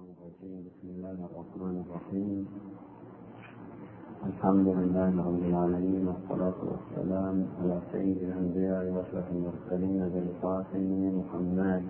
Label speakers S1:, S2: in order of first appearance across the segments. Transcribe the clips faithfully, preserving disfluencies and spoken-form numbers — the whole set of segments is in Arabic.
S1: الشيطان الرجيم. بسم الله الرحمن الرحيم. الحمد لله رب العالمين، والصلاة والسلام على سيد الأنبياء وأشرف المرسلين بالقاسم محمد.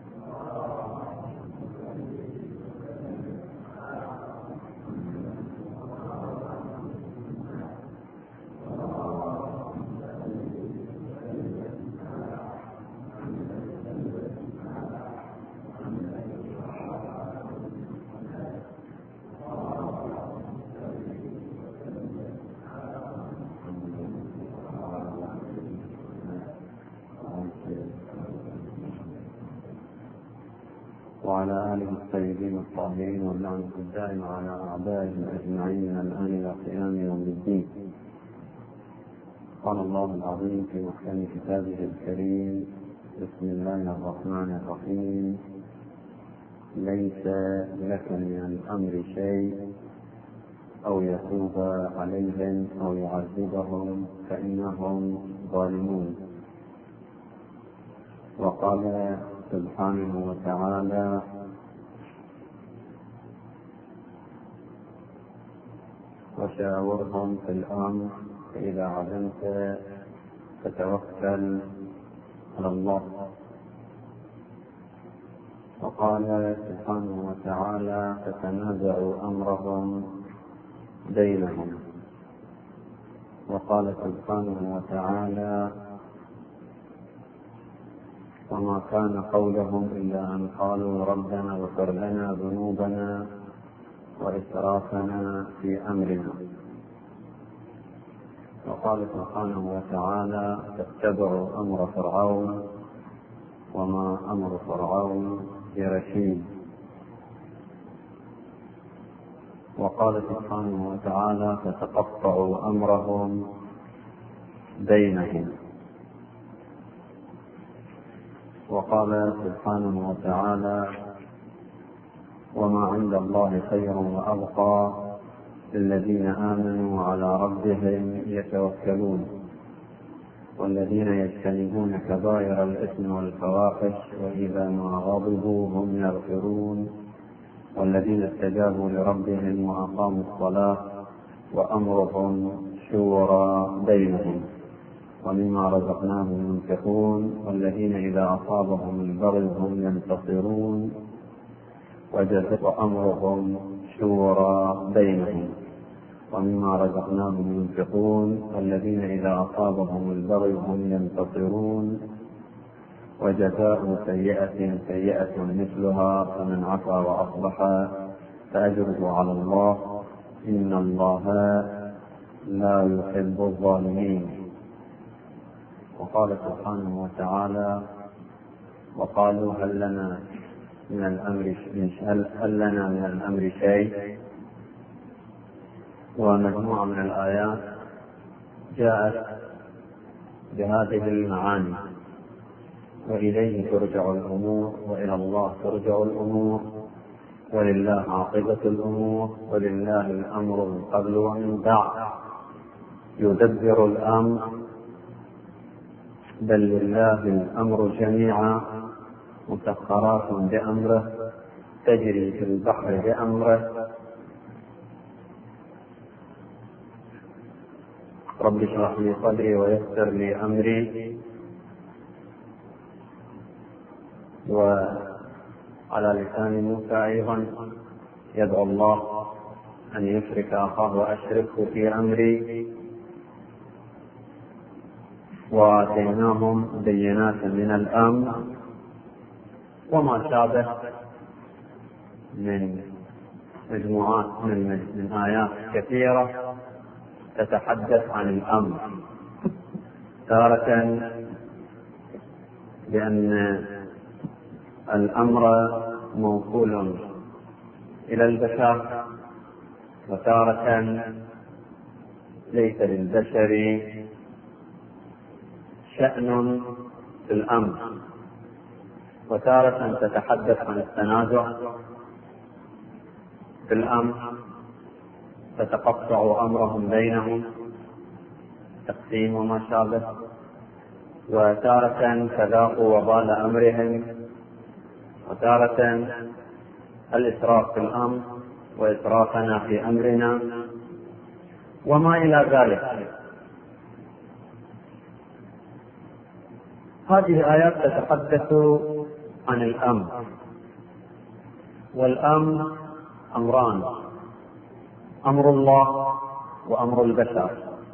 S1: وعلى آله الطيبين الطاهرين واللعنة الدائمة على أعدائهم أجمعين من الآن إلى قيام يوم الدين. قال الله العظيم في محكم كتابه الكريم: بسم الله الرحمن الرحيم. ليس لك من الأمر شيء أو يتوب عليهم أو يعذبهم فإنهم ظالمون. وقال سبحانه وتعالى: وشاورهم في الأمر فإذا عزمت فتوكل على الله. وقال سبحانه وتعالى: فتنازعوا أمرهم بينهم. وقال سبحانه وتعالى: وما كان قولهم إلا أن قالوا ربنا اغفر لنا ذنوبنا وإسرافنا في أمرنا. وقال سبحانه وتعالى: فاتبعوا أمر فرعون وما أمر فرعون برشيد. وقال سبحانه وتعالى: فتقطعوا أمرهم بينهم. وقال سبحانه وتعالى: وما عند الله خير وأبقى للذين آمنوا وعلى ربهم يتوكلون والذين يجتنبون كبائر الإثم والفواحش وإذا ما غضبوا هم يغفرون والذين استجابوا لربهم وأقاموا الصلاة وأمرهم شورى بينهم ومما رزقناهم ينفقون والذين إذا أصابهم البغي هم ينتصرون وجزاء أمرهم شورى بينهم ومما رزقناهم ينفقون والذين إذا أصابهم البغي هم ينتصرون وجزاء سيئة سيئة مثلها فمن عفا وأصلح فأجره على الله إن الله لا يحب الظالمين. وقال سبحانه وتعالى: وقالوا هل لنا من الأمر هل لنا من الأمر شيء. ومجموعة من الآيات جاءت بهذه المعاني: وإليه ترجع الأمور وإلى الله ترجع الأمور ولله عاقبة الأمور ولله الأمر من قبل ومن بعد يدبر الأمر بل لله الأمر جميعا مسخرات بأمره تجري في البحر بأمره رب اشرح لي صدري ويسر لي أمري. وعلى لسان موسى أيضا يدعو الله أن يشرك أخاه وأشركه في أمري. وآتيناهم بينات من الأمر وما شابه من مجموعات من, من آيات كثيرة تتحدث عن الأمر، تارة بأن الأمر موكول إلى البشر وتارة ليس للبشر شأن في الأمر، وتارة تتحدث عن التنازع في الأمر فتقطع أمرهم بينهم تقسيم وما شابه، وتارة تذاقوا وبال أمرهم، وتارة الإسراف في الأمر وإسرافنا في أمرنا وما إلى ذلك. هذه آيات تتحدث عن الأمر، والأمر أمران: أمر الله وأمر البشر.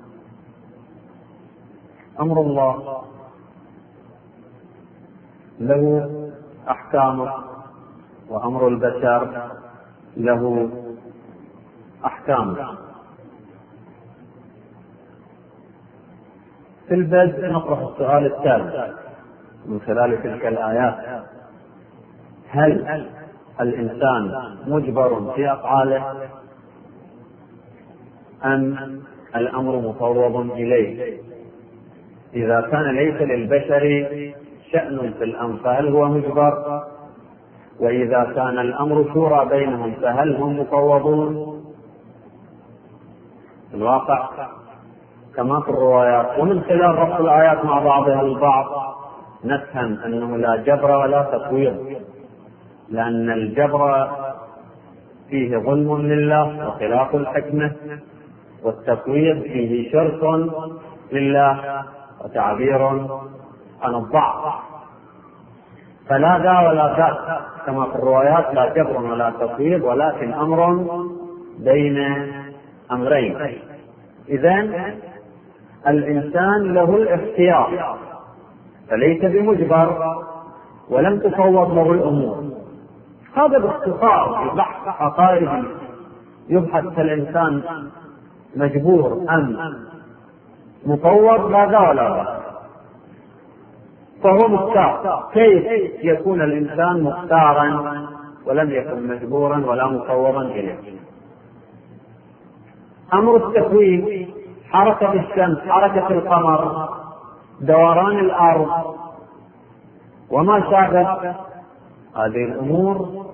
S1: أمر الله له أحكامه، وأمر البشر له أحكامه. في البدء نطرح السؤال التالي من خلال تلك الآيات: هل الإنسان مجبر في أفعاله أم الأمر مفوض إليه؟ إذا كان ليس للبشر شأن في الأمر فهل هو مجبر؟ وإذا كان الأمر شورى بينهم فهل هم مفوضون؟ الواقع كما في الروايات ومن خلال ربط الآيات مع بعضها البعض نفهم أنه لا جبر ولا تفويض، لأن الجبر فيه ظلم لله وخلاف الحكمة، والتفويض فيه شرك لله وتعبير عن الضعف. فلا ذا ولا ذا كما في الروايات، لا جبر ولا تفويض، ولكن أمر بين أمرين. إذن الإنسان له الاختيار، فليس بمجبر ولم تفوض له الأمور. هذا باختصار في بحث عقائدي يبحث الإنسان مجبور أم مفوض، لا ذا ولا ذا، فهو مختار. كيف يكون الإنسان مختارا ولم يكن مجبورا ولا مفوضا إليه؟ أمر التكوين، حركة الشمس، حركة القمر، دوران الأرض وما شابه هذه الأمور،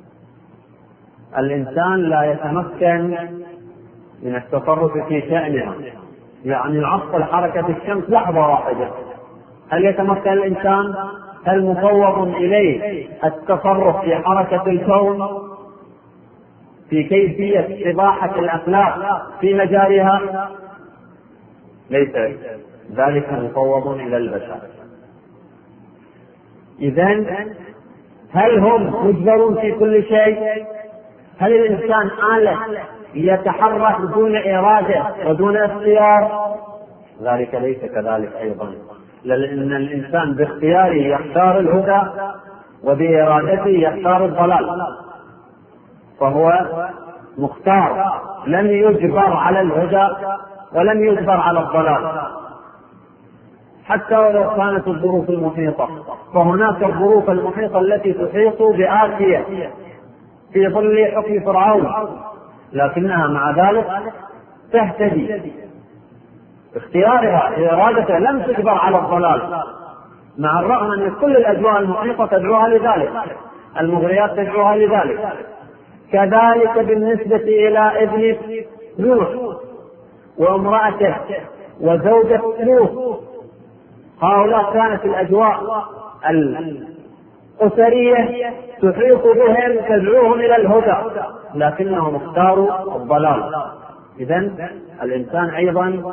S1: الإنسان لا يتمكن من التصرف في شأنها. يعني يعطل حركة الشمس لحظة واحدة، هل يتمكن الإنسان؟ هل مفوض إليه التصرف في حركة الكون، في كيفية إباحة الأخلاق في مجاريها؟ ليس ذلك مفوض إلى البشر. إذن هل هم مجبرون في كل شيء؟ هل الإنسان آلة يتحرك دون إرادة ودون اختيار؟ ذلك ليس كذلك أيضا، لأن الإنسان باختياره يختار الهدى وبإرادته يختار الضلال، فهو مختار، لم يجبر على الهدى ولم يجبر على الضلال. حتى ولو كانت الظروف المحيطة، فهناك الظروف المحيطة التي تحيط بآسيا في ظل حكم فرعون، لكنها مع ذلك تهتدي باختيارها بإرادتها، لم تجبر على الضلال، مع الرغم أن كل الأجواء المحيطة تدعوها لذلك، المغريات تدعوها لذلك. كذلك بالنسبة إلى ابن نوح وامرأته وزوجة لوط، هؤلاء كانت الأجواء الأسرية تحيط بهم تدعوهم إلى الهدى، لكنهم اختاروا الضلال. إذن الإنسان أيضا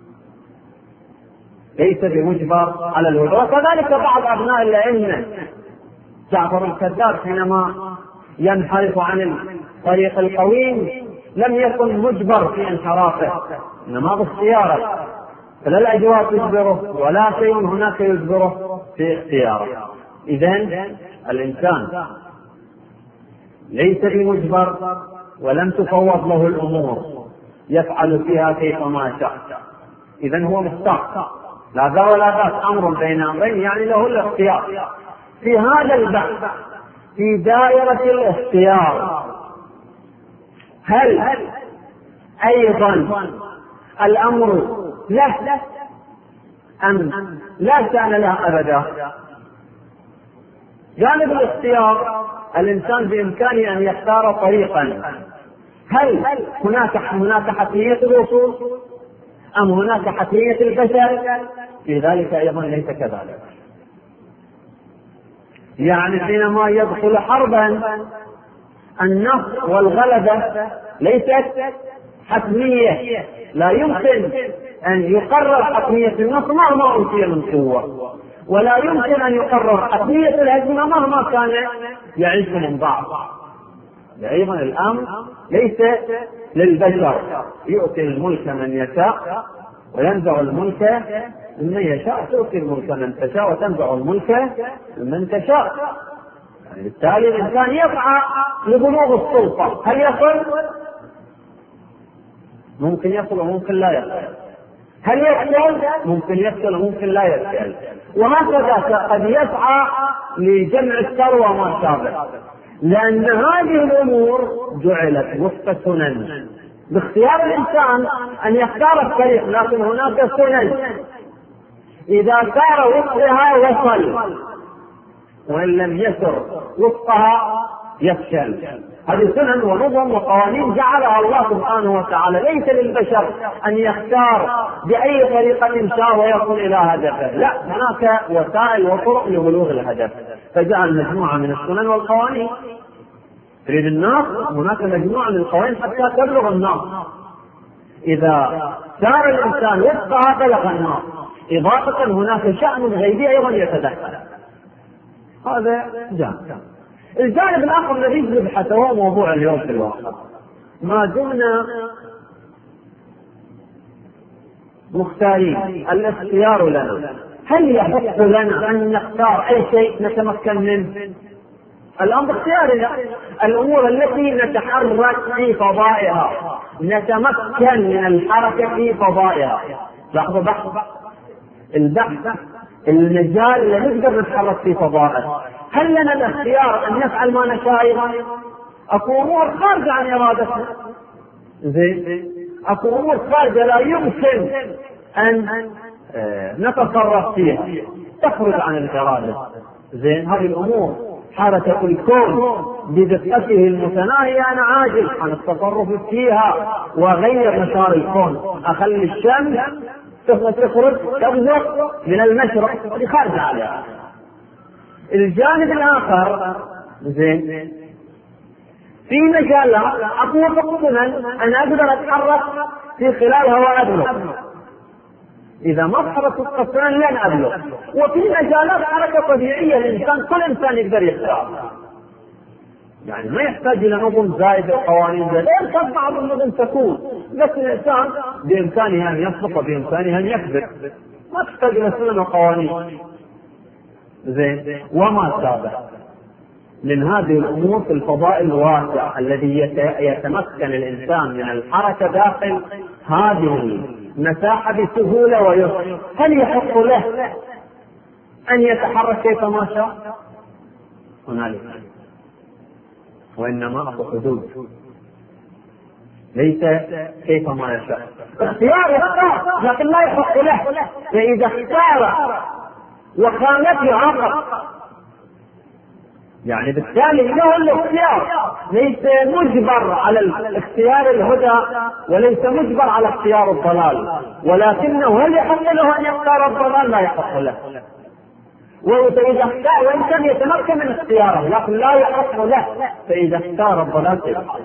S1: ليس بمجبر على الهدى. وكذلك بعض أبناء الأئمة، جعفر الكذاب حينما ينحرف عن الطريق القويم لم يكن مجبر في انحرافه، إنما باختياره، فلا الأجواء تجبره ولا شيء هناك يجبره في اختياره. إذن الإنسان ليس بمجبر ولم تفوض له الأمور، يفعل فيها كيفما شاء. إذن هو مختار، لا ذا ولا ذاك، أمر بين أمرين، يعني له الاختيار. في هذا البحث في دائرة الاختيار، هل أيضا الأمر له أم لا شأن له أبدا؟ جانب الاختيار الإنسان بإمكانه أن يختار طريقا، هل هناك هناك حتمية الوصول أم هناك حتمية البشر؟ في ذلك أيضا ليس النصر والغلبة ليست حتمية، لا يمكن أن يقرر حتمية النصر مهما أوتي من قوة، ولا يمكن أن يقرر حتمية الهزيمة مهما كان يعيش من ضعف. أيضا الأمر ليس للبشر، يؤتي الملك من يشاء وينزع الملك ممن يشاء، تؤتي الملك من تشاء وتنزع الملك ممن تشاء. بالتالي الإنسان يسعى لبلوغ السلطة، هل يصل؟ ممكن يصل وممكن لا يصل. هل يصل؟ ممكن يصل وممكن لا يصل. وهكذا قد يسعى لجمع الثروة وما شابه، لأن هذه الأمور جعلت وفق سنن، باختيار الإنسان أن يختار الطريق، لكن هناك سنن إذا سار وفقها وصل، وإن لم يسر وفقها يفشل. هذه سنن ونظم وقوانين جعلها الله سبحانه وتعالى، ليس للبشر أن يختار بأي طريقة شاء ويصل إلى هدفه، لا، هناك وسائل وطرق لبلوغ الهدف، فجعل مجموعة من السنن والقوانين. تريد النصر، هناك مجموعة من القوانين حتى تبلغ النصر. إذا سار الإنسان وفقها بلغ النصر. إضافة هناك شأن غيبي أيضا يتدخل، هذا جانب. الجانب الآخر الذي نبحثه هو موضوع اليوم في الواقع. ما دمنا مختارين، الاختيار لنا، هل يحق لنا أن نختار أي شيء نتمكن منه؟ الأمر اختيارنا. الأمور التي نتحرك في فضائها، نتمكن من الحركة في فضائها. لاحظوا بحث البحث المجال اللي نقدر نتحرك في فضائه، هل لنا الاختيار أن نفعل ما نشاء أيضا؟ أكو أمور خارجة عن إرادتنا، زين، أكو أمور خارجة لا يمكن أن نتصرف فيها، تخرج عن الإرادة، زين. هذه الأمور حركة الكون بدقته المتناهية، أنا عاجز عن التصرف فيها وغير مسار الكون، أخلي الشمس تخرج تبزق من المشرق، هذه خارجة عليها. الجانب الآخر، زين، في مجالات أطلق سنن أنا أقدر أتحرك في خلالها وأبلغ، إذا ما تحركت السنن لن أبلغ. وفي مجالات حركة طبيعية الإنسان، كل إنسان يقدر يختار، يعني ما يحتاج إلى نظم زائد وقوانين زائدة، يمكن بعض النظم تكون، بس الإنسان بإمكانه أن يسبق وبإمكانه أن يكذب، ما تحتاج إلى سنن وقوانين، زين. وما سابق من هذه الأمور في الفضاء الواسع الذي يتمكن الإنسان من الحركة داخل هذه المساحة بسهولة ويسر، هل يحق له أن يتحرك كيفما شاء؟ هنالك، وإنما أكو حدود، ليس كيفما يشاء. اختيار يختار، لكن لا يحق له، فإذا اختار وخالف يعاقب، يعني بالتالي له الاختيار، ليس مجبر على الاختيار الهدى، وليس مجبر على اختيار الضلال، ولكنه هل يحق له أن يختار الضلال؟ لا يحق له. وإذا اختار، وإن كان يتمكن من اختياره، لكن لا يحق له، فإذا اختار الضلال سيحق.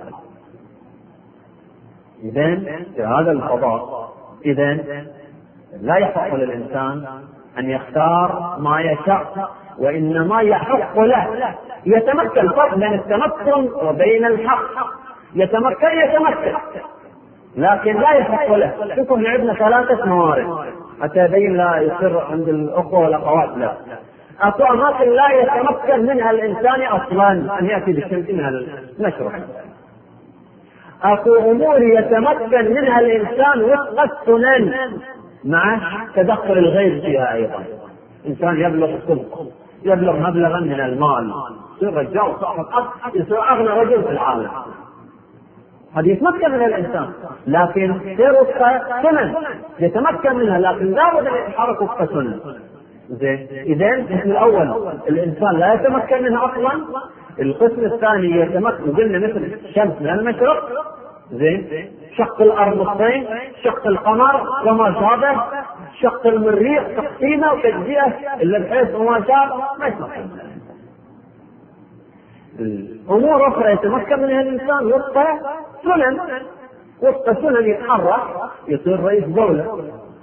S1: إذن في هذا الفضاء، إذن لا يحق للإنسان أن يختار ما يشاء، وإنما يحق له يتمكن، فرق بين التمكن وبين الحق. يتمكن يتمكن لكن لا يحق له. شوفوا عندنا ثلاثة موارد حتى يبين لا يصير عند الأخوة والأخوات، لا، أكو أماكن لا يتمكن منها الإنسان أصلا أن يأتي بالشمس منها المشرق، أكو أمور يتمكن منها الإنسان وفق السنن مع تدخل الغير فيها أيضا. إنسان يبلغ السلطة، يبلغ مبلغا من المال، يصير رجال صاحب حق، يصير أغنى رجل في العالم، هذا يتمكن منها الإنسان، لكن غير وفق سنن يتمكن منها، لكن لا بد أن يتحرك وفق سنن. زين، إذن القسم الأول الإنسان لا يتمكن منها أصلا. القسم الثاني يتمكن، قلنا مثل الشمس من المشرق، زين، شق الأرض نصين، شق القمر وما شابه، شق المريخ تقسيمه وتجزئه إلا بحيث وما شابه ما يتمكن. الأمور أخرى يتمكن منها الإنسان وفق سنن، وفق سنن يتحرك يصير رئيس دولة،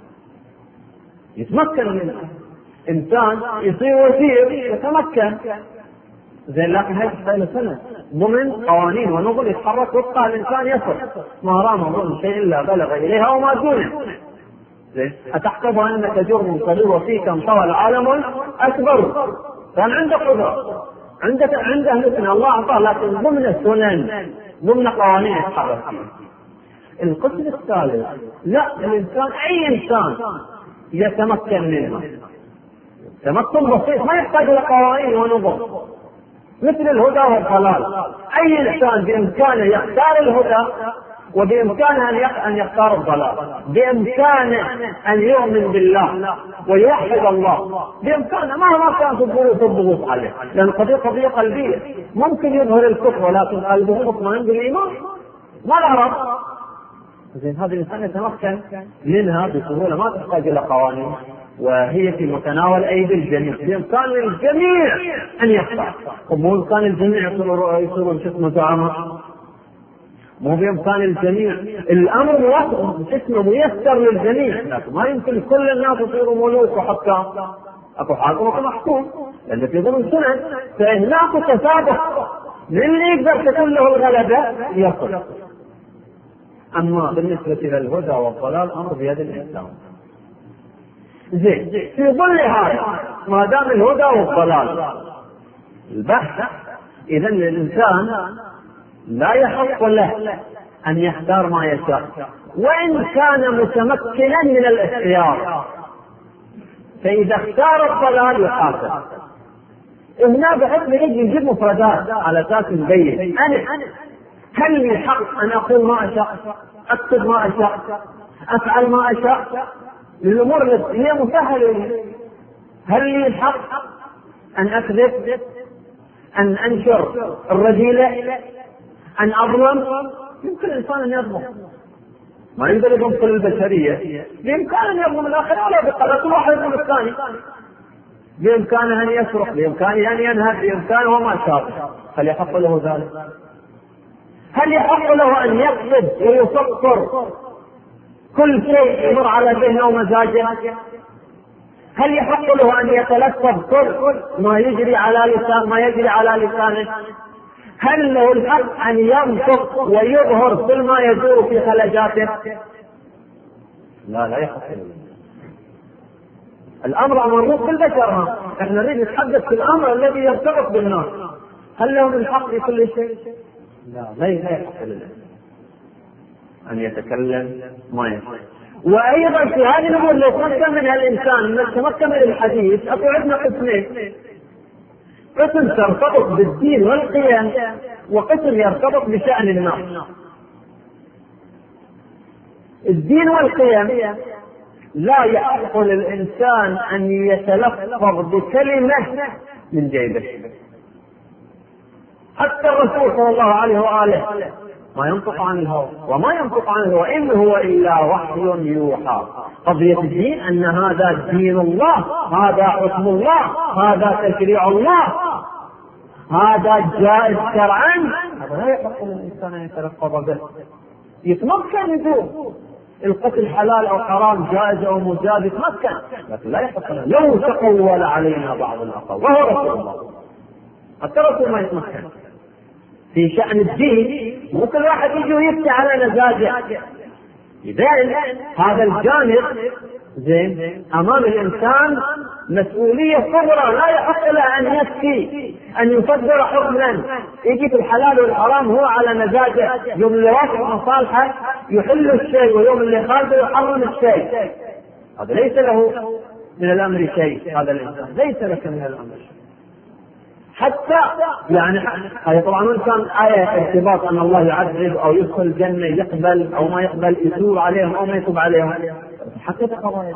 S1: يتمكن منها. إنسان يصير وزير يتمكن زين، لكن هذه تحتاج سنة ضمن قوانين ونظم يتحرك وفقها الإنسان يصل ما رام ضمن شيء إلا بلغ إليها وما دونه. أتحسب أنك جرم صغير وفيك انطوى العالم أكبر؟ كان عندك قدرة، عندك عنده مثل الله أعطاه، لكن ضمن السنن ضمن قوانين يتحرك. القسم الثالث لا، الإنسان أي إنسان يتمكن منه تمكن بسيط ما يحتاج إلى قوانين ونظم، مثل الهدى والضلال. أي إنسان بإمكانه يختار الهدى وبإمكانه أن يختار الضلال، بإمكانه أن يؤمن بالله ويوحد الله، بإمكانه مهما كانت الظروف الضغوط عليه، لأن قضية قضية قلبية. ممكن يظهر الكفر ولكن قلبه مطمئن بالإيمان ما العرب. زين هذا الإنسان يتمكن منها بسهولة، ما تحتاج إلى قوانين، وهي في متناول أيدي الجميع، بإمكان الجميع أن يختار. ومو بإمكان الجميع يصيرون شسمه زعماء، مو بإمكان الجميع. الأمر اسمه ميسر للجميع، لكن ما يمكن كل الناس يصيروا ملوك وحكام. أكو حاكم وأكو محكوم، لأن في ضمن سنن، فهناك تسابق من اللي يقدر تكون له الغلبة يصل. أما بالنسبة إلى الهدى والضلال أمر بيد الإنسان. زين، في ظل هذا ما دام الهدى والضلال البحث، إذن الإنسان لا يحق له أن يختار ما يشاء، وإن كان متمكنا من الاختيار، فإذا اختار الضلال يحاسب. هنا بحث يجي يجيب مفردات على أساس نبين أنا هل لي الحق أن أقول ما أشاء، أكتب ما أشاء، أفعل ما أشاء؟ الأمور هي مسهلة. هل لي الحق أن أكذب، أن أنشر الرذيلة، أن أظلم؟ يمكن الإنسان أن يظلم، ما يقدر يظلم كل البشرية، بإمكانه أن يظلم الآخر ولا بقدر، كل واحد يظلم الثاني. بإمكانه أن يسرق، بإمكانه أن ينهب، بإمكانه وما شابه. هل يحق له ذلك؟ هل يحق له أن يكذب ويسطر كل شيء يمر على ذهنه ومزاجه؟ هل يحق له أن يتلفظ كل ما يجري على لسان ما يجري على لسانه؟ هل له الحق أن ينطق ويظهر كل ما يدور في خلجاته؟ لا لا يحق له. الأمر أمر كل بشر، احنا نريد نتحدث في الأمر الذي يرتبط بالناس. هل لهم الحق في كل شيء؟ لا لا يحق له أن يتكلم ما يشاء. وأيضا في هذه الأمور لو تمكن منها الإنسان من تمكن من الحديث، أكو عندنا قسمين: قسم ترتبط بالدين والقيم، وقسم يرتبط بشأن الناس. الدين والقيم لا يحق للإنسان أن يتلفظ بكلمة من جيبه. حتى الرسول صلى الله عليه وآله ما ينطق عن الهوى وما ينطق عن الهوى، إن هو إلا وحي يوحى. قضية الدين أن هذا دين الله، هذا حكم الله، هذا تشريع الله، هذا جائز شرعا. هذا لا يحق للإنسان أن يتلفظ به. يتمكن يقول القتل حلال أو حرام، جائز أو مجاز، يتمكن، لكن لا يحق له. لو تقول علينا بعض الأقوال وهو رسول الله، حتى الرسول ما يتمكن في شأن الدين. مو كل واحد يجي ويفتح على مزاجه. إذن هذا الجانب زين أمام الإنسان مسؤولية كبرى، لا يحق له أن يفتي، أن يصدر حكما يجي في الحلال والحرام هو على مزاجه. يوم اللي وافق مصالحه يحل الشيء، ويوم اللي خالفه يحرم الشيء. هذا ليس له من الأمر شيء. هذا الإنسان ليس لك من الأمر شيء. حتى يعني هذا طبعا كان آية ارتباط أن الله يعذب أو يدخل الجنة، يقبل أو ما يقبل، يتوب عليهم أو ما يتوب عليهم. حتى قضايا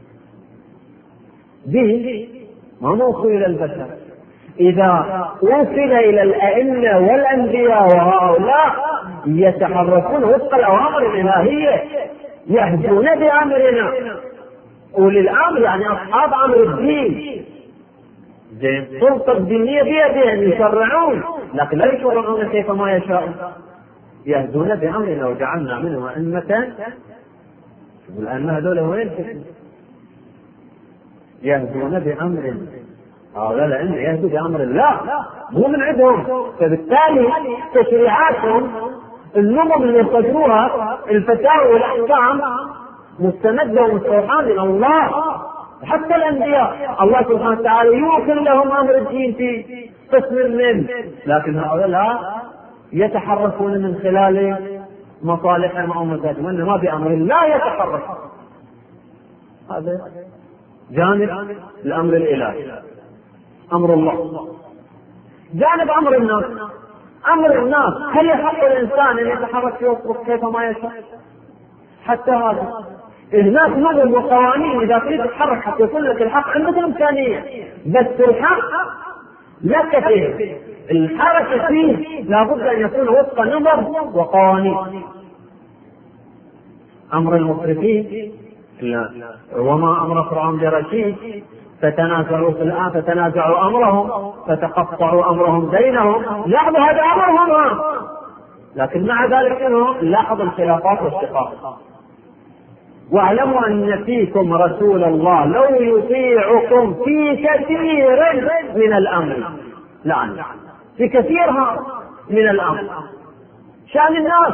S1: دين ما موصول إلى البشر. إذا وصل إلى الأئمة والأنبياء وهؤلاء يتحركون وفق الأوامر الإلهية، يهدون بأمرنا. أولي الأمر يعني أصحاب أمر الدين، زين السلطة الدينية بيدهم يشرعون، لكن لا يشرعون كيف ما يشاءون، يهدون بأمرنا وجعلنا منهم أئمة. والأئمة هذول وين؟ يهدون بأمر هذا لأن يهدوا بأمر الله مو من عندهم، فبالتالي تشريعاتهم النظم اللي يصدروها الفتاوى والأحكام مستمدة ومستوحاة من الله. حتى الأنبياء الله سبحانه وتعالى يوكل لهم أمر الدين في قسم منه، لكن هؤلاء يتحركون من خلال مصالحهم أو مزاجهم، وإنما بأمر الله يتحرك. هذا جانب الأمر الإلهي، أمر الله. جانب أمر الناس، أمر الناس هل يحق الإنسان أن يتحرك في وسط كيف ما يشاء؟ حتى هذا هناك نظم وقوانين إذا تريد تتحرك حتى يكون لك الحق عندك إمكانية، بس الحق لك فيه، الحركة فيه لابد أن يكون وفق نظم وقوانين. أمر المسرفين وما أمر فرعون برشيد، فتنازعوا في الآن فتنازعوا أمرهم فتقطعوا أمرهم بينهم. لاحظ هذا أمرهم، لكن مع ذلك لاحظ الخلافات والشقاق. واعلموا أن فيكم رسول الله لو يطيعكم في كثير من الأمر، لا في كثيرها من الأمر. شأن الناس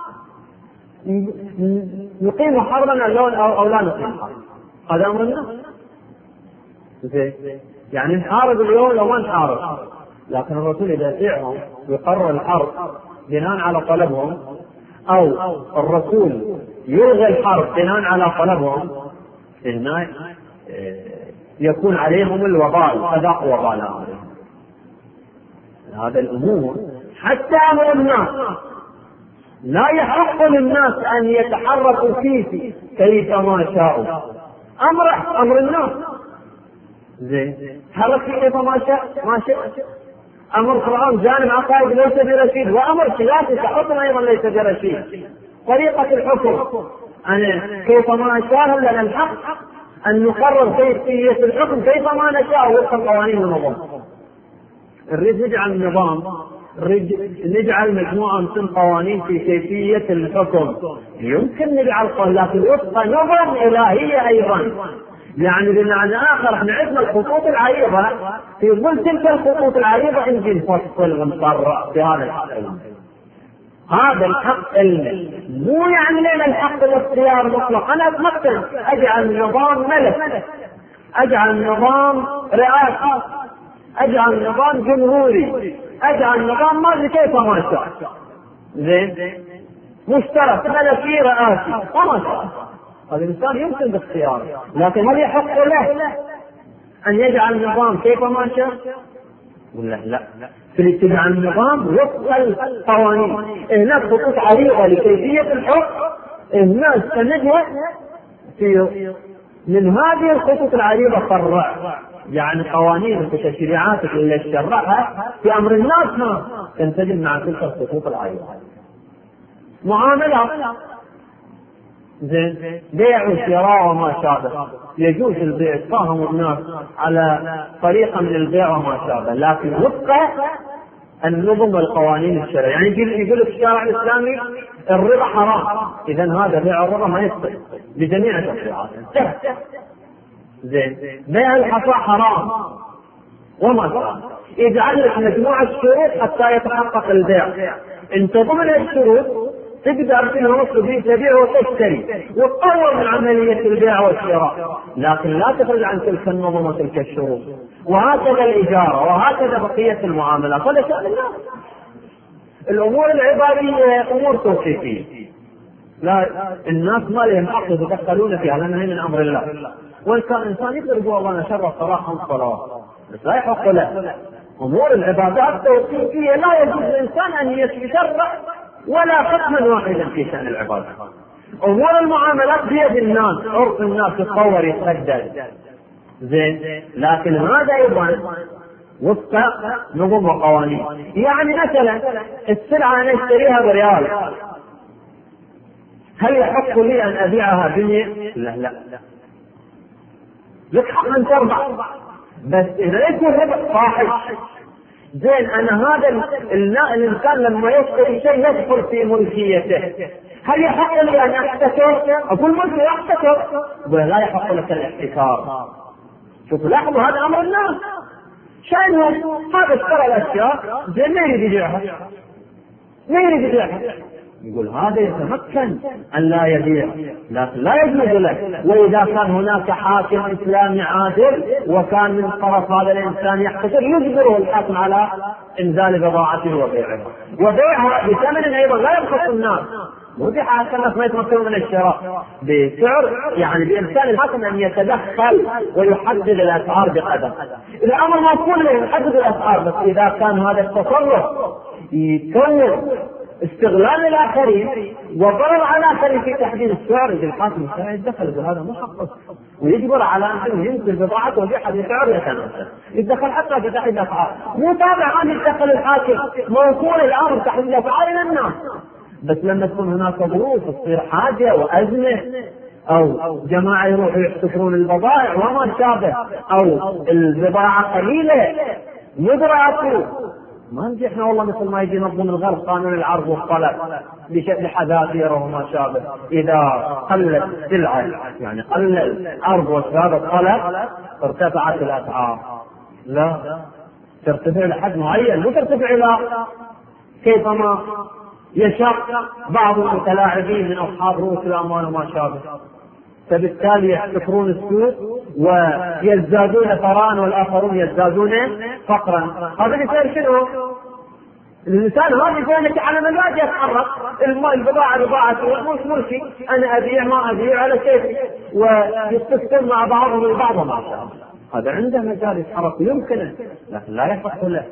S1: نقيم حربنا اللون أو لا نقيم حرب، هذا أمر الناس. يعني نحارب اليوم لو ما نحارب، لكن الرسول إذا يطيعهم ويقرر الحرب بناء على طلبهم، أو الرسول يلغي الحرب بناء على طلبهم، هنا يكون عليهم الوبال، فذاق وبال أمرهم. هذا الأمور حتى أمر الناس لا يحق للناس أن يتحركوا فيه كيف ما شاءوا. أمر أمر الناس زين حرك كيف ما شاء ما شاء. أمر فرعون جانب عقائد ليس برشيد، وأمر سياسي حكم أيضا ليس برشيد. طريقة الحكم أنا كيف ما نشاء، لنا الحق أن نقرر كيفية الحكم كيف ما نشاء وفق القوانين والنظام. نريد نجعل نظام، نريد نجعل مجموعة من قوانين في كيفية الحكم، يمكن نجعل قوانين لكن وفق نظم إلهية أيضا. يعني بمعنى آخر احنا عندنا الخطوط العريضة، في ظل تلك الخطوط العريضة نجي نفصل ونقرر بهذا الحق. هذا الحق مو يعني لنا الحق الاختيار مطلق. أنا أتمكن أجعل نظام ملك، أجعل نظام رئاسي، أجعل نظام جمهوري، أجعل نظام ما أدري كيف ما شاء. زين مشترك ملكي رئاسي ما شاء. هذا الإنسان يمكن باختياره، لكن هل يحق له أن يجعل نظام كيف ما شاء؟ ولا لا؟ في تجعل النظام وفق القوانين. هناك خطوط عريضة لكيفية الحكم، الناس تنجح في من هذه الخطوط العريضة فرع، يعني قوانين وتشريعات اللي تشرعها في أمر الناس تنسجم مع تلك الخطوط العريضة. معاملات زين بيع وشراء وما شابه، يجوز البيع، تفاهم الناس على طريقة من البيع وما شابه، لكن وفق النظم والقوانين الشرعية. يعني يقول لك الشارع الإسلامي الربا حرام، إذا هذا بيع الربا ما يصح بجميع تشريعاته. زين بيع الحصى حرام وما شابه، يجعل لك مجموعة شروط حتى يتحقق البيع. انت ضمن الشروط تقدر في النص تبيع وتشتري وتطور من عملية البيع والشراء، لكن لا تخرج عن تلك النظم وتلك الشروط. وهكذا الإجارة وهكذا بقية المعاملات. هذا شأن الناس. الأمور العبادية أمور توقيفية، لا الناس ما لهم حق يتدخلون فيها لأنها من أمر الله. وإن كان إنسان يقدر يقول والله أنا شرع صلاة خمس صلوات، بس لا يحق له. أمور العبادات توقيفية، لا يجوز الإنسان أن يشرع ولا حكما واحدا في شأن العبادة. أمور المعاملات بيد الناس، عرف الناس يتطور يتبدل. زين لكن هذا أيضا وفق نظم وقوانين. يعني مثلا السلعة أنا أشتريها بريال، هل يحق لي أن أبيعها بمئة؟ لا لا لك حق أن تربح، بس إذا يكون ربح صاحب زين، أنا هذا الإنسان لما يشتري شيء يدخل في ملكيته، هل يحق لي أن أحتكر؟ أقول ملكي أحتكر، ولا يحق لك الاحتكار. شوفوا لاحظوا هذا أمر الناس شأنهم، هذا اشترى الأشياء زين ما يريد يبيعها، ما يريد يبيعها، يقول هذا يتمكن أن لا يبيع، لكن لا يجوز له. وإذا كان هناك حاكم إسلامي عادل وكان من طرف هذا الإنسان يحتكر يجبره الحاكم على إنزال بضاعته وبيعها، وبيعها بثمن أيضا لا يبخس الناس، وضع حتى الناس ما يتمكنوا من الشراء بسعر، يعني بإمكان الحاكم أن يتدخل ويحدد الأسعار بقدر. إذا أمر مفهوم له يحدد الأسعار، بس إذا كان هذا التصرف يكون استغلال الآخرين وضرر على الآخرين في تحديد السعر، إذا الحاكم يتدخل بهذا محقق ويجبر على أن ينزل بضاعته ويبيعها بسعر يتناسب، يتدخل حتى في تحديد الأسعار. مو طابع أن يتدخل الحاكم، موصول الأمر تحديد الأسعار إلى الناس، بس لما تكون هناك ظروف تصير حاجة وأزمة، أو جماعة يروحوا يحتكرون البضائع وما شابه، أو البضاعة قليلة يدرى، ما نجي احنا والله مثل ما يجي نظم الغرب قانون العرض والطلب بشكل حذافير وما شابه، إذا قلت السلعة يعني قل العرض وزاد الطلب ارتفعت الأسعار. لا، ترتفع لحد معين، مو ترتفع إلى كيفما يشاء بعض المتلاعبين من أصحاب رؤوس الأموال وما شابه، فبالتالي يحتكرون السوق ويزدادون ثراء والآخرون يزدادون فقرا. هذا يصير شنو؟ الإنسان هذا يقول على مزاجه يتحرك، البضاعة بضاعة مش ملكي، أنا أبيع ما أبيع على كيفي، ويستسلم مع بعضهم البعض وما شابه. هذا عنده مجال يتحرك يمكنه، لكن لا يحق له.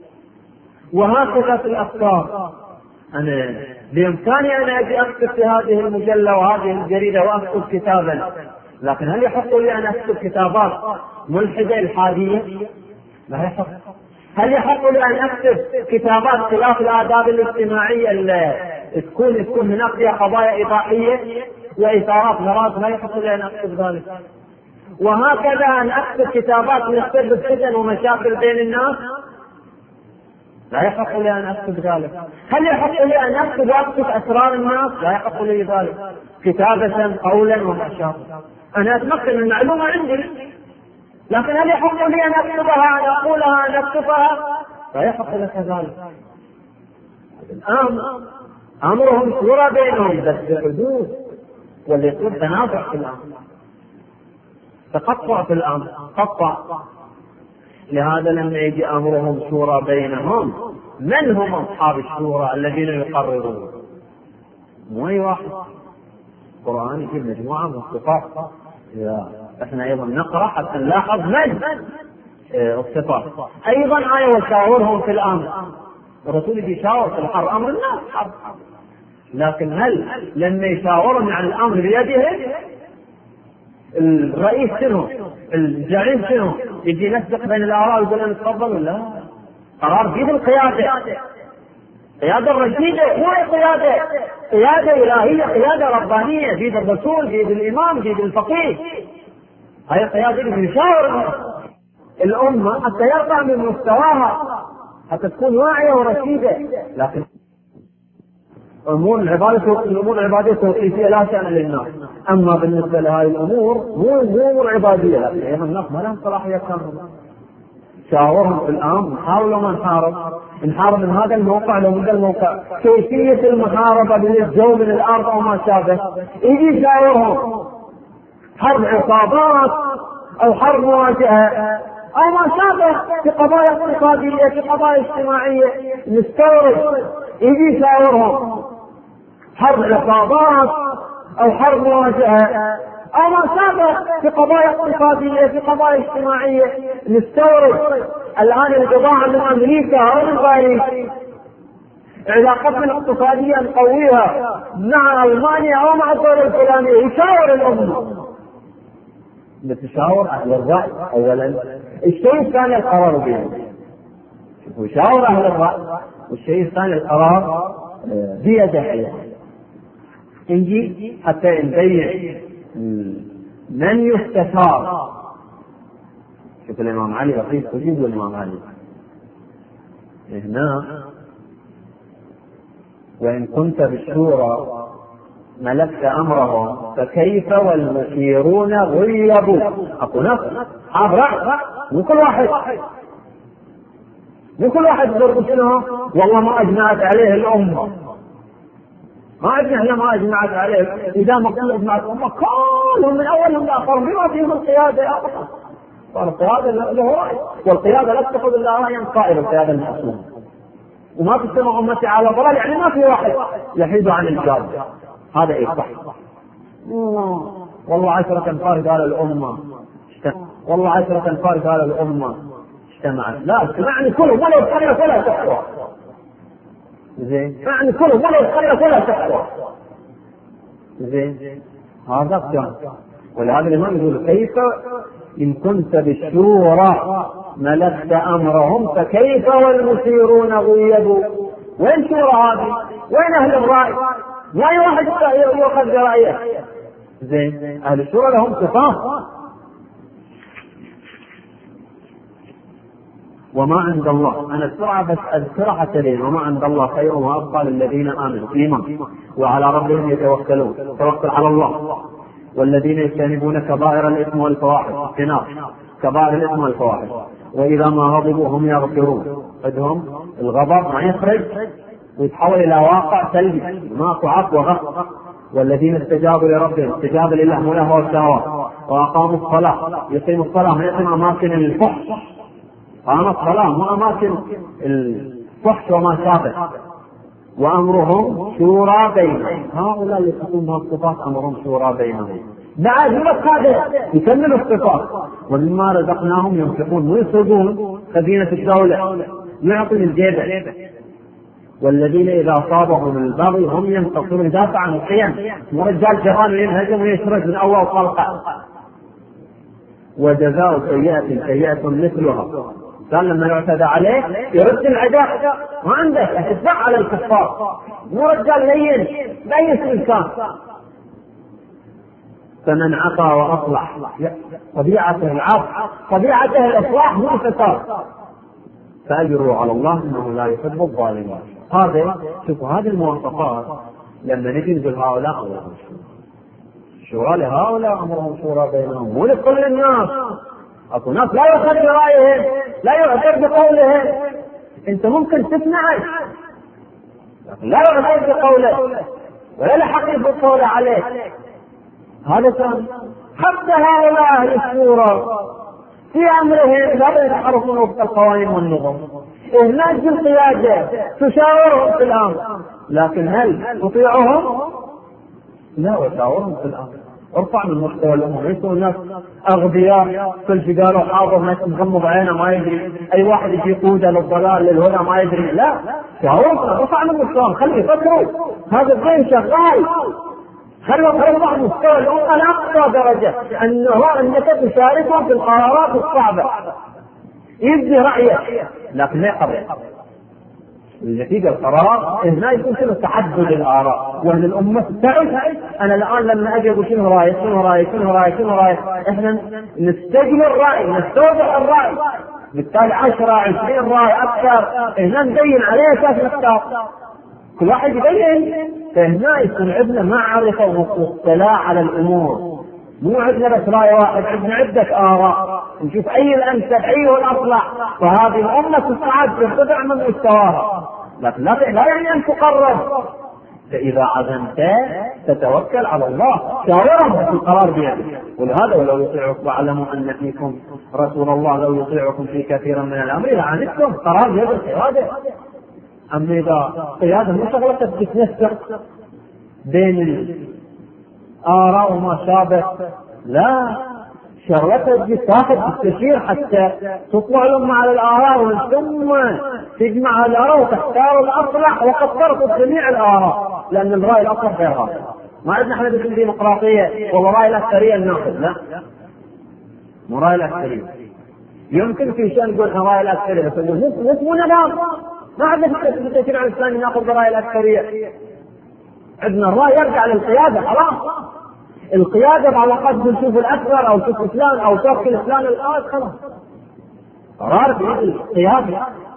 S1: وهكذا في الأفكار، أنا بإمكاني أن أجي أكتب في هذه المجلة وهذه الجريدة وأكتب كتابا، لكن هل يحق لي أن أكتب كتابات ملحدة الحادية؟ لا يحق. هل يحق لي أن أكتب كتابات خلاف الآداب الاجتماعية اللي تكون تكون هناك فيها قضايا إباحية وإثارات غراض؟ لا يحق لي أن أكتب ذلك. وهكذا أن أكتب كتابات تسبب فتن ومشاكل بين الناس؟ لا يحق لي أن أكتب ذلك. هل يحق لي أن أكتب وأكتب أسرار الناس؟ لا يحق لي ذلك كتابة قولا وما شابه. أنا أتمكن من المعلومة عندي، لكن هل يحق لي أن أكتبها، أن أقولها، أن أكتبها؟ لا يحق لك ذلك. الآن أمرهم شورى بينهم بس بحدود، واللي يكون تنازع في الأمر، تقطع في الأمر، قطع. لهذا لما يجي أمرهم شورى بينهم، من هم أصحاب الشورى الذين يقررون؟ مو أي واحد. القرآن يجيب مجموعة من الصفات، احنا أيضا نقرأ حتى نلاحظ من الصفات. أيضا آية وشاورهم في الأمر، الرسول يشاور في الحرب، أمر الناس حرب، لكن هل لما يشاورهم عن الأمر بيده الرئيس شنو؟ الزعيم شنو؟ يجي ينسق بين الآراء ويقول أنا تفضلوا؟ لا، قرار بيد القيادة، قيادة الرشيدة، مو قيادة قيادة إلهية، قيادة ربانية بيد الرسول، بيد الإمام، بيد الفقيه. هاي القيادة اللي يشاور الأمة حتى يرفع من مستواها، حتى تكون واعية ورشيدة. لكن أمور العبادة الأمور العبادية توقيفية لا شأن للناس. أما بالنسبة لهذه الأمور مو أمور عبادية، لكن أيضا الناس ما لهم صلاحية كاملة. شاورهم في الأمر، نحاول وما نحارب، نحارب من هذا الموقع لو من الموقع، كيفية المحاربة من الجو من الأرض أو ما شابه، يجي شاورهم حرب عصابات أو حرب مواجهة أو ما شابه في قضايا اقتصادية، في قضايا اجتماعية نستورد، يجي شاورهم حرب عصابات أو حرب مواجهة أو ما شابه في قضايا اقتصادية، في قضايا اجتماعية نستورد. الآن البضاعة من أمريكا أو من باريس، علاقتنا الاقتصادية نقويها مع ألمانيا أو مع الدولة الفلانية، يشاور الأمة، نتشاور أهل الرأي أولا. الشيء الثاني القرار بهم، وشاور أهل الرأي، والشيء الثاني القرار بيده. نجي حتى نبين من يستثار شوف الإمام علي رقيق تجيب الإمام علي هنا: وإن كنت بالشورى ملكت أمرهم فكيف والمشيرون غيبوا. أكو نفس أبرع من كل واحد من كل واحد يقول شنو؟ والله ما أجمعت عليه الأمة، ما أجمع ما أجمعت عليه. إذا ما كان أجمعت الأمة كلهم من أولهم لآخرهم بما فيهم القيادة يا أخي. والقيادة له رأي، والقيادة لا تأخذ إلا رأيا قائل القيادة المأسومة، وما تجتمع أمتي على ضلال، يعني ما في واحد يحيد عن الجادة. هذا إيه صح؟ والله عشرة أنفار قال الأمة والله عشرة أنفار قال الأمة اجتمعت. لا، اجتمعني كلهم ولا يتخلف ولا تقوى. زين، يعني كلهم ولا يتخلف ولا تقوى. زين، هذا كلام. ولهذا الإمام يقول: كيف إن كنت بالشورى ملكت أمرهم فكيف والمشيرون غيبوا. وين شورى هذه؟ وين أهل الرأي؟ ما أي واحد يأخذ برأيه. زين، أهل الشورى لهم صفات. وما عند الله، أنا السرعة بس أذكرها حتى لين: وما عند الله خير وأبقى للذين آمنوا الإيمان وعلى ربهم يتوكلون. توكل على الله. والذين يجتنبون كبائر الإثم والفواحش، اجتناب كبائر الإثم والفواحش. وإذا ما غضبوا هم يغفرون. عندهم الغضب ما يخرج ويتحول إلى واقع سلبي، ماكو عفو وغفر. والذين استجابوا لربهم، استجاب لله وله والشهوات، وأقاموا الصلاة. يقيموا الصلاة ما يقيم أماكن الفحش، قام الصلاة مو أماكن الفحش وما شابه. وأمرهم شورى بينهم. هؤلاء اللي تكون لهم صفات أمرهم شورى بينهم. بعد هذا يكمل الصفات: ومما رزقناهم ينفقون، ويصرفون خزينة الدولة، يعطي الجيبة. والذين إذا أصابهم البغي هم ينتصرون، يدافع عن القيم. ورجال جبان ينهزم ويشرد من أول خلقه. وجزاء سيئة سيئة مثلها. قال لما يعتدى عليه يرد العداء، ما عندك اتبع على الكفار، مو رجال لين بأي إنسان. فمن عطى وأصلح، طبيعته العفو، طبيعته الإصلاح مو الفساد. فأجروا على الله إنه لا يحب الظالمين. هذا شوفوا هذه المواصفات لما نجي نقول هؤلاء أمرهم شورى لهؤلاء أمرهم شورى بينهم، مو لكل الناس. أكو ناس لا يؤخذ برأيهم، لا يؤثر بقولهم. أنت ممكن تسمعه لكن لا يؤثر بقوله ولا لحق بالقول عليه. هذا كان حتى هؤلاء أهل الشورى في أمرهم لا يتحركون وفق القوانين والنظم. هناك القيادة تشاورهم في الأمر، لكن هل تطيعهم؟ لا، وشاورهم في الأمر. ارفع من مستوى الأمور. يسوي الناس أغبياء كل شيء قالوا حاضر، ما يغمض عينه ما يدري، أي واحد يجي يقوده للضلال للهدى ما يدري. لا، شاورهم، ارفع من مستوى، خلي يفكروا. هذا الدين شغال، خلوا يرفع مستوى الأمة لأقصى درجة، أنه أنك تشاركهم في القرارات الصعبة، يبدي رأيه لكن لا يقبل. النتيجة القرار هنا يكون شنو؟ تحدد الآراء، وأن الأمة تتعب. أنا الآن لما أجي أقول شنو رأيك شنو رأيك شنو رأيك شنو رأيك، إحنا نستجمل الرأي، نستوضح الرأي، بالتالي عشرة عشرين رأي أكثر، هنا نبين عليه كيف نختار، كل واحد يبين. فهنا يكون عندنا معرفة واطلاع على الأمور، مو عندنا بس رأي واحد، عندنا عدة آراء، نشوف أي الأنسب أيه الأصلح. فهذه الأمة تصعد ترتفع من مستواها، لكن لا يعني أن تقرب. فإذا عزمت تتوكل على الله، شاورهم في القرار بيدك. ولهذا ولو يطيعكم واعلموا أن فيكم رسول الله لو يطيعكم في كثير من الأمر لعنتم. قرار بيد القيادة. أما إذا قيادة مو شغلة تتنسق بين الآراء وما شابه، لا، شغلتها تجي تاخذ التشير حتى تطلع لهم على الآراء، ومن ثم تجمع الآراء وتختار الأصلح، وقد ترفض جميع الآراء، لأن الرأي الأصلح غير هذا. ما عندنا احنا في الديمقراطية والله رأي الأكثرية الناخذ، لا، مو رأي الأكثرية. يمكن في شيء نقول رأي الأكثرية، بس مو مو نظام. ما عندنا في التشريع الإسلامي ناخذ برأي الأكثرية. عندنا الرأي يرجع للقيادة، خلاص. القيادة بعض الأوقات نشوف الأكثر أو شوف فلان أو توكل فلان الآن، خلاص قرار بيد القيادة.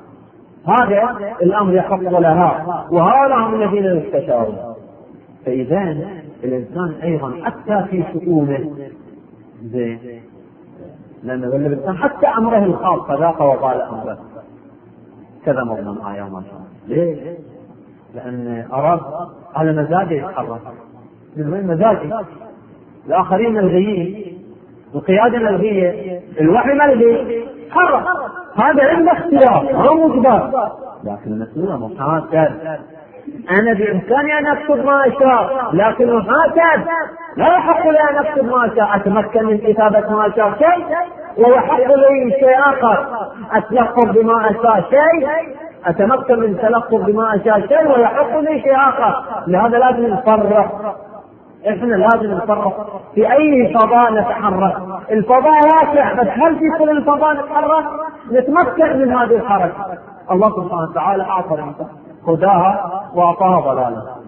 S1: هذا الأمر يحق لها، وهؤلاء هم الذين يستشارون. فإذا الإنسان أيضا حتى في شؤونه زين، لأن الإنسان حتى أمره الخاص فذاق وقال أمره كذا مضمن آية ما شاء الله. ليه؟ لأن أراد على مزاجه يتحرك، من وين مزاجه؟ الآخرين ملغيين، القيادة ملغية، الوحي ملغي، حرك. هذا عنده اختيار مو مجبر، لكن المسؤولة محاسب. أنا بإمكاني أن أكتب ما أشاء، لكن محاسب لا يحق لي أن أكتب ما أشاء. أتمكن من كتابة ما أشاء شيء، ويحق لي شيء آخر، أتلفظ بما أشاء شيء، أتمكن من تلفظ بما أشاء شيء، ويحق لي شيء آخر. لهذا لازم نفرق، إحنا لازم نفرق في أي فضاء نتحرك. الفضاء واسع، بس هل في كل الفضاء نتحرك؟ نتمكن من هذه الحركة. الله سبحانه وتعالى أعطى الإنسان هداها وأعطاها ضلالها،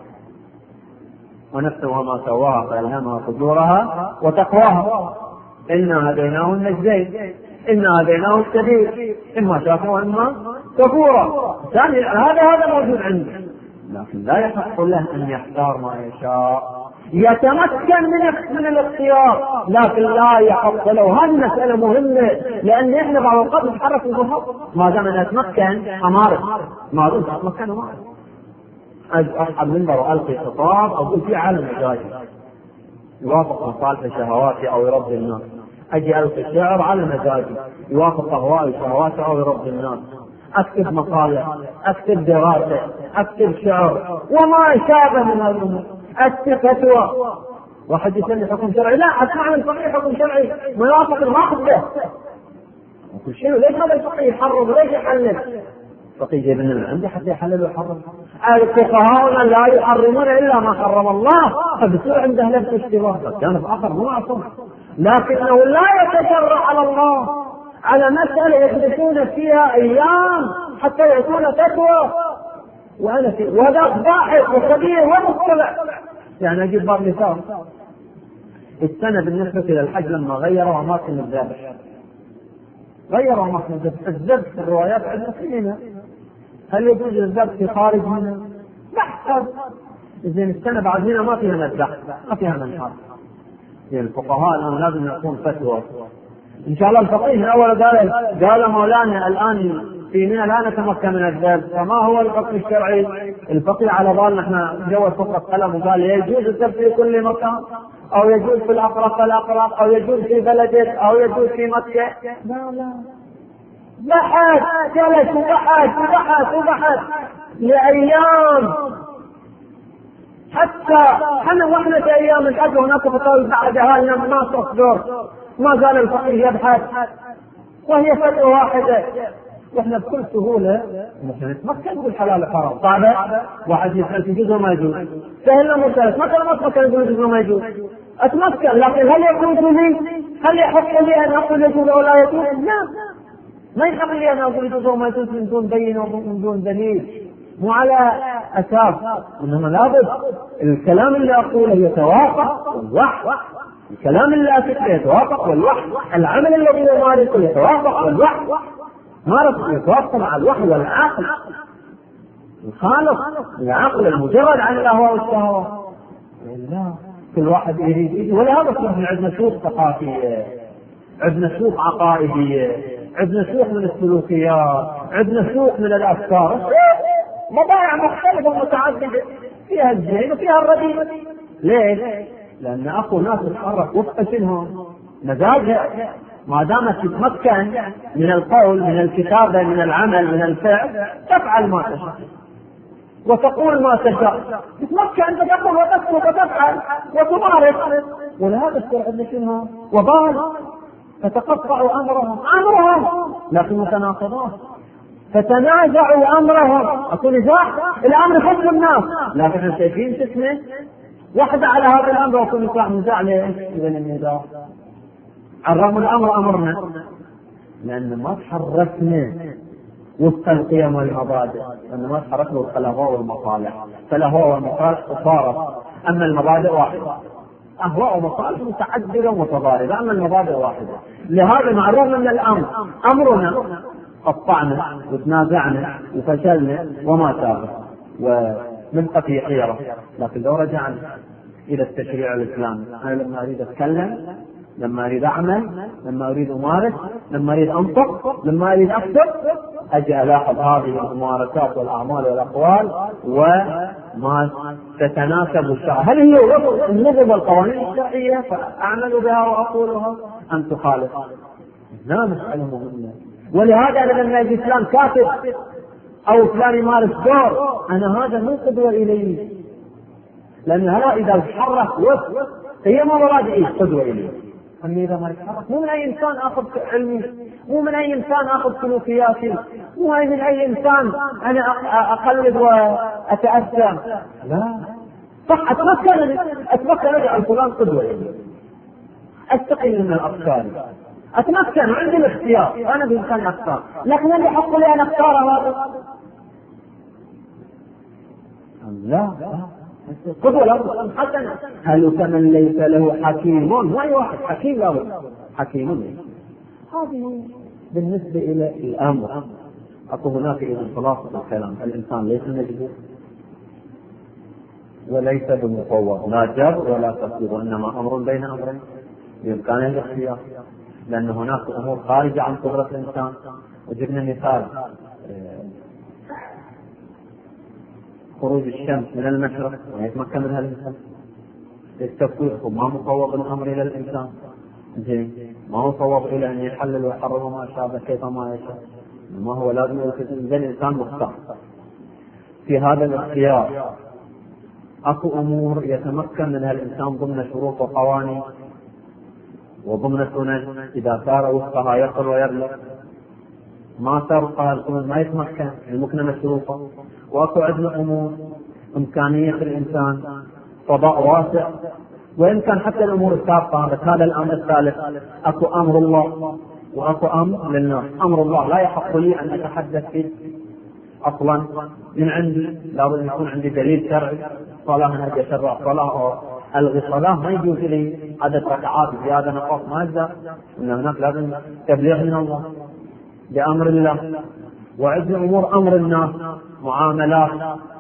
S1: ونفسه وما سواها فألهمها فجورها وتقواها. إنا هديناه النجدين، إنا هديناه السبيل، إما شاكرا وإما كفورا. ثاني هذا هذا موجود عنده، لكن لا يحق له أن يختار ما يشاء. يتمكن من من الاختيار، لكن لا يحق له. هذه مسألة مهمة، لأن إحنا بعض الأوقات نتحرك في الظهر ما دام نتمكن أمارس، ما دمت أتمكن أمارس. أصحب منبر وألقي خطاب أقول فيه على مزاجي يوافق مصالح شهواتي أو يرضي الناس، أجي ألقي شعر على مزاجي يوافق أهوائي شهواتي أو يرضي الناس، أكتب مقالة، أكتب دراسة، أكتب شعر وما شابه من هذا الأمور، أكتب فتوى. واحد يسمي حكم شرعي، لا أسمع من فقيه حكم شرعي ما يوافق الماخذ به وكل شيء. ليش هذا الفقيه يحرم وليش يحلل؟ فقيه جايب من عنده حتى يحلل ويحرم. الفقهاء لا يحرمون إلا ما حرم الله، فبصير عنده لبس اشتباه. كان في آخر مو معصوم، لكنه لا يتجرأ على الله على مسألة يحدثون فيها أيام حتى يأتون فتوى. وأنا في وذاك باحث وكبير ومطلع. يعني أجيب بعض مثال، السنة بالنسبة إلى الحج لما غيروا أماكن الذبح، غيروا أماكن الذبح. الذبح في الروايات عندنا فينا، هل يجوز الذبح في خارج منها؟ بحث. إذن السنة بعد هنا ما فيها مذبح، ما فيها منحر. يعني الفقهاء الآن لازم يكون فتوى. إن شاء الله الفقيه من أول قال قال مولانا الآن في منى لا نتمكن من الذبح، فما هو الحكم الشرعي؟ الفقيه على بالنا احنا جوز فقه قلم وقال يجوز الذبح في كل مكان، أو يجوز في الأقرب فالأقرب، أو يجوز في بلدك، أو يجوز في مكة. لا لا، بحث جلس وبحث وبحث وبحث لأيام، حتى احنا واحنا في أيام الحج هناك فتاوى بعد هالنا ما تصدر، ما زال الفقيه يبحث وهي فتوى واحدة، واحنا بكل سهولة مثلا نتمكن بالحلال الحرام. طيب واحد يسأل في جزء ما يجوز، سهلنا مسألة مثلا ما اتمكن يقول جزء ما يجوز، اتمكن، لكن هل يجوز لي؟ هل يحق لي ان اقول يجوز او لا يجوز؟ لا، ما يحق لي ان اقول يجوز او ما يجوز من دون بين ومن دون دليل، مو على اساس. انما لابد الكلام اللي اقوله يتوافق والوحي، الكلام اللي أكتبه يتوافق والوحي، العمل الذي يمارسه يتوافق والوحي، مارس يتوافق مع الوحي والعقل الخالص، العقل المجرد عن الأهواء والشهوات. لا، كل واحد يريد. ولهذا صرنا عندنا سوق ثقافية، عندنا سوق عقائدية، عندنا سوق من السلوكيات، عندنا سوق من الأفكار، مبايع مختلفة متعددة فيها الزين وفيها الرديء. ليش؟ لأن أقوى ناس تتحرك وفق شنهم مزاجها، ما دامت تتمكن من القول، من الكتابة، من العمل، من الفعل، تفعل ما تشاء وتقول ما تشاء، تتمكن أن تقول وتكتب وتفعل وتمارس. ولهذا الشرع عندنا شنو وبال، فتقطعوا أمرهم أمرهم لكن متناقضات، فتنازعوا أمرهم. أقول نزاع الأمر خذ الناس، لكن شايفين تسمه واحدة على هذا الأمر وكل يطلع نزاع. ليه؟ إذن النزاع الرغم الأمر أمرنا لأن ما تحركنا وفق القيم والمبادئ، لأن ما تحركنا وفق الأهواء والمصالح، فالأهواء والمصالح تصارف، أما المبادئ واحدة. أهواء ومصالح متعددة ومتضاربة، أما المبادئ واحدة. لهذا معروف أن الأمر أمرنا قطعنا وتنازعنا وفشلنا وما شابه ومن في حيرة، لكن لو رجعنا إلى التشريع الإسلامي، أنا لما أريد أتكلم، لما أريد أعمل، لما أريد أمارس، لما أريد أنطق، لما أريد أكتب، أجي ألاحظ هذه الممارسات والأعمال والأقوال وما تتناسب الشرع، هل هي وفق النظم والقوانين الشرعية فأعمل بها وأقولها أم تخالف؟ لا، مسألة مهمة. ولهذا أنا لما يجي فلان كاتب أو فلان يمارس دور، أنا هذا مو قدوة إليه، لأن هذا إذا تحرك وفق هي ما مراجعي قدوة إليه. أما إذا ما يتحرك، مو من أي إنسان أخذ علمي، مو من أي إنسان أخذ سلوكياتي، مو من أي إنسان أنا أقلد وأتأثر. لا، صح، أتمكن أتمكن أجعل فلان قدوة إليه، أستقل من الأفكار، أتمكن عندي الاختيار، أنا بإمكاني أختار، لكن اللي حق لي أن أختار هذا لا. قدوة لا حسنة. هل كمن ليس له حكيم؟ مو أي واحد حكيم، لا حكيم. هذه بالنسبة إلى الأمر. أقول هناك إذا خلاصة الكلام، الإنسان ليس مجبور وليس بمفوض، لا جر ولا تفويض، وإنما أمر بين أمرين بإمكانه الاختيار، لأن هناك أمور خارجة عن قدرة الإنسان. وجبنا مثال خروج الشمس من المشرق ويتمكن منها الإنسان. التفويض ما مفوض الأمر إلى الإنسان، زين، ما هو مفوض إلى أن يحلل ويحرم ما شابه كيف ما يشاء، ما هو لازم يكون الإنسان مختار. في هذا الاختيار أكو أمور يتمكن منها الإنسان ضمن شروط وقوانين وضمن سنن، إذا صار وفقها يصل ويبلغ، ما صار وفقها السنن ما يتمكن، يمكن مشروطه. وأكو عندنا أمور إمكانية الإنسان فضاء واسع، وإن كان حتى الأمور السابقة. هذا الأمر الثالث، أكو أمر الله وأكو أمر للناس. أمر الله لا يحق لي أن أتحدث فيه أصلا من عندي، لابد أن يكون عندي دليل شرعي. صلاة من أجل شرع صلاة أو ألغي صلاة ما يجوز لي عدد ركعات زيادة نقص ما يجوز، إن هناك لازم تبليغ من الله بأمر الله. وعندنا أمور أمر الناس، معاملات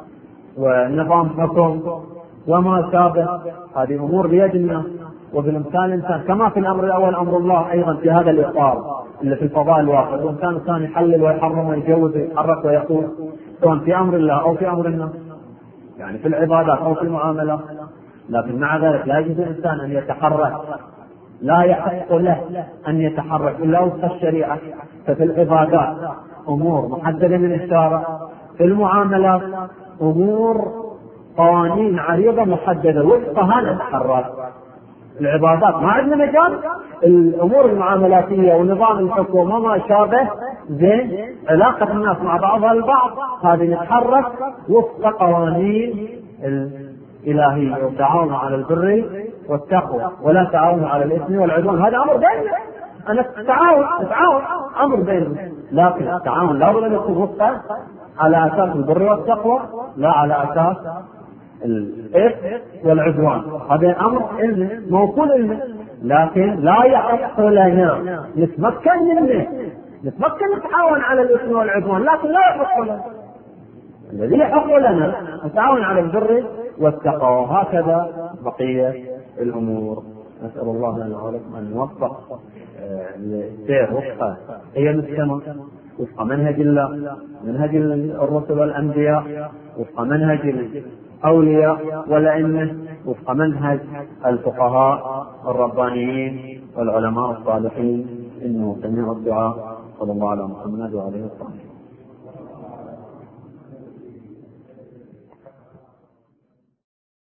S1: ونظام حكم وما شابه، هذه أمور بيد الناس وبالإمكان الإنسان، كما في الأمر الأول أمر الله أيضا في هذا الإطار اللي في الفضاء الواحد، وإمكان الإنسان يحلل ويحرم ويجوز ويحرك ويقول، سواء في أمر الله أو في أمر الناس، يعني في العبادات أو في المعاملات. لكن مع ذلك لا يجوز الإنسان أن يتحرك، لا يحق له أن يتحرك إلا وفق الشريعة. ففي العبادات أمور محددة من الشارع، في المعاملات أمور قوانين عريضة محددة وفقها نتحرك. العبادات ما عندنا مجال، الأمور المعاملاتية ونظام الحكومة وما شابه، زين، علاقة الناس مع بعضها البعض، هذه نتحرك وفق قوانين الإلهية. والتعاون على البر والتقوى ولا تعاون على الإثم والعدوان، هذا أمر بيننا. أنا تعاون تعاون أمر بيننا، لكن التعاون لا بد أن يكون وفقا على أساس البر والتقوى، لا على أساس الإثم والعدوان. هذا أمر علمي موصول علمي، لكن لا يحق لنا نتمكن منه، نتمكن نتعاون على الإثم والعدوان، لكن لا يحق لنا. الذي يحق لنا نتعاون على البر والتقوى. هكذا بقية الأمور. نسأل الله لنا ولكم أن نوفق السير وفق هي السماء، وفق منهج الله، منهج الرسل والأنبياء، وفق منهج الأولياء والأئمة، وفق منهج الفقهاء الربانيين والعلماء الصالحين. إنه سميع الدعاء. صلى الله على محمد وعلى آله وصحبه.